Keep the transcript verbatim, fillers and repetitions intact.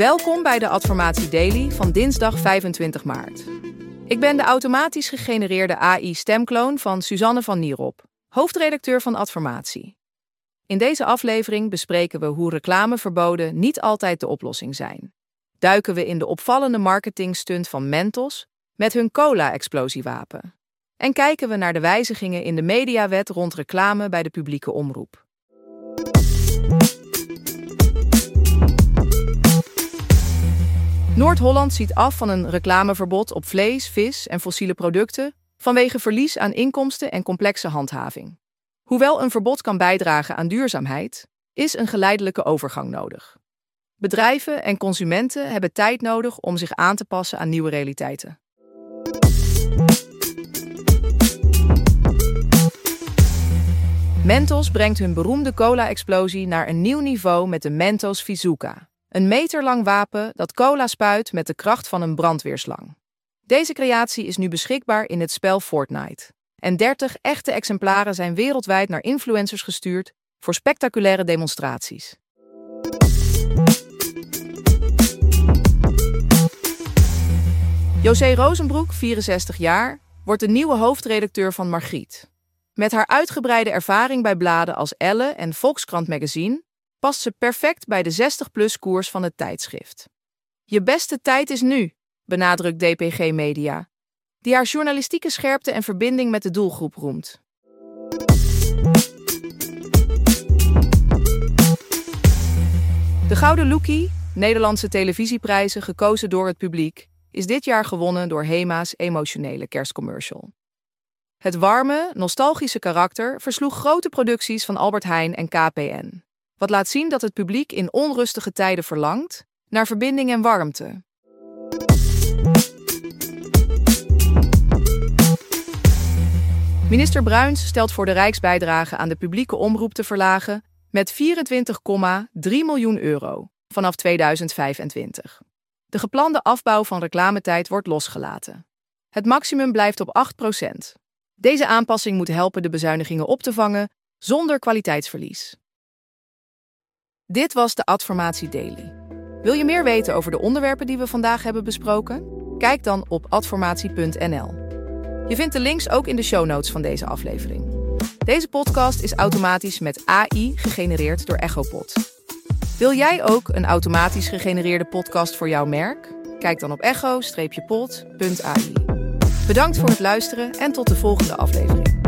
Welkom bij de Adformatie Daily van dinsdag vijfentwintig maart. Ik ben de automatisch gegenereerde A I-stemkloon van Suzanne van Nierop, hoofdredacteur van Adformatie. In deze aflevering bespreken we hoe reclameverboden niet altijd de oplossing zijn. Duiken we in de opvallende marketingstunt van Mentos met hun cola-explosiewapen. En kijken we naar de wijzigingen in de mediawet rond reclame bij de publieke omroep. Noord-Holland ziet af van een reclameverbod op vlees, vis en fossiele producten vanwege verlies aan inkomsten en complexe handhaving. Hoewel een verbod kan bijdragen aan duurzaamheid, is een geleidelijke overgang nodig. Bedrijven en consumenten hebben tijd nodig om zich aan te passen aan nieuwe realiteiten. Mentos brengt hun beroemde cola-explosie naar een nieuw niveau met de Mentos Vizooka. Een meterlang wapen dat cola spuit met de kracht van een brandweerslang. Deze creatie is nu beschikbaar in het spel Fortnite. En dertig echte exemplaren zijn wereldwijd naar influencers gestuurd voor spectaculaire demonstraties. José Rozenbroek, vierenzestig jaar, wordt de nieuwe hoofdredacteur van Margriet. Met haar uitgebreide ervaring bij bladen als Elle en Volkskrant Magazine past ze perfect bij de zestig-plus koers van het tijdschrift. Je beste tijd is nu, benadrukt D P G Media, die haar journalistieke scherpte en verbinding met de doelgroep roemt. De Gouden Loekie, Nederlandse televisieprijzen gekozen door het publiek, is dit jaar gewonnen door Hema's emotionele kerstcommercial. Het warme, nostalgische karakter versloeg grote producties van Albert Heijn en K P N. Wat laat zien dat het publiek in onrustige tijden verlangt naar verbinding en warmte. Minister Bruins stelt voor de rijksbijdrage aan de publieke omroep te verlagen met vierentwintig komma drie miljoen euro vanaf tweeduizend vijfentwintig. De geplande afbouw van reclametijd wordt losgelaten. Het maximum blijft op acht procent. Deze aanpassing moet helpen de bezuinigingen op te vangen zonder kwaliteitsverlies. Dit was de Adformatie Daily. Wil je meer weten over de onderwerpen die we vandaag hebben besproken? Kijk dan op adformatie punt n l. Je vindt de links ook in de show notes van deze aflevering. Deze podcast is automatisch met A I gegenereerd door Echopod. Wil jij ook een automatisch gegenereerde podcast voor jouw merk? Kijk dan op echo pod punt a i. Bedankt voor het luisteren en tot de volgende aflevering.